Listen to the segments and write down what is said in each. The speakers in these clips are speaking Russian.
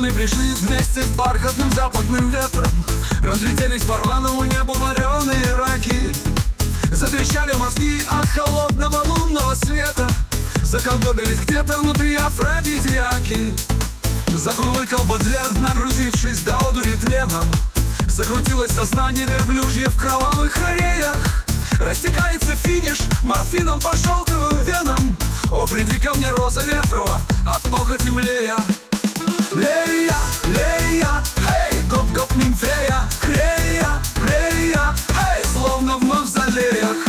Мы пришли вместе с бархатным западным ветром. Разлетелись по рваному небу вареные раки. Затрещали мозги от холодного лунного света. Заколдобились где-то внутри афродизиаки. Закулыкал бодлер, нагрузившись до одури тленом. Закрутилось сознание верблюжье в кровавых хореях. Растекается финиш морфином по шелковым венам. О, приди ко мне, роза ветрова, от похоти млея. Лея, лея, эй, гоп-гоп нимфея. Крея, крея, эй, словно в мавзолеях.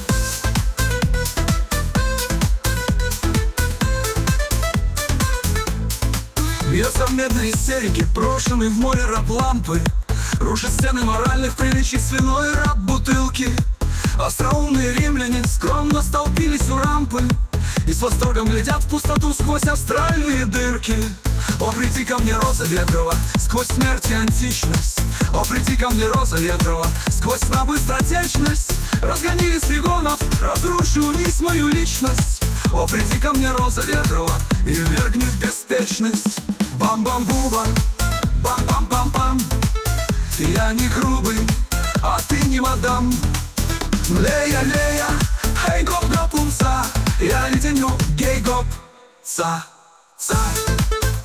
Бьется в медной истерике, брошенный в море раб лампы. Рушит стены моральных приличий свиной раб бутылки. Остроумные римляне скромно столпились у рампы и с восторгом глядят в пустоту сквозь астральные дырки. О, приди ко мне, роза ветрова, сквозь смерть и античность. О, приди ко мне, роза ветрова, сквозь сна быстротечность. Разгони из пригонов, разруши вниз мою личность. О, приди ко мне, роза ветрова, и вергни в беспечность. Бам-бам-буба, бам-бам-бам-бам. Я не грубый, а ты не мадам. Лея, лея, эй, гоп-гоп умса. Я леденю, гей-гоп, ца, ца.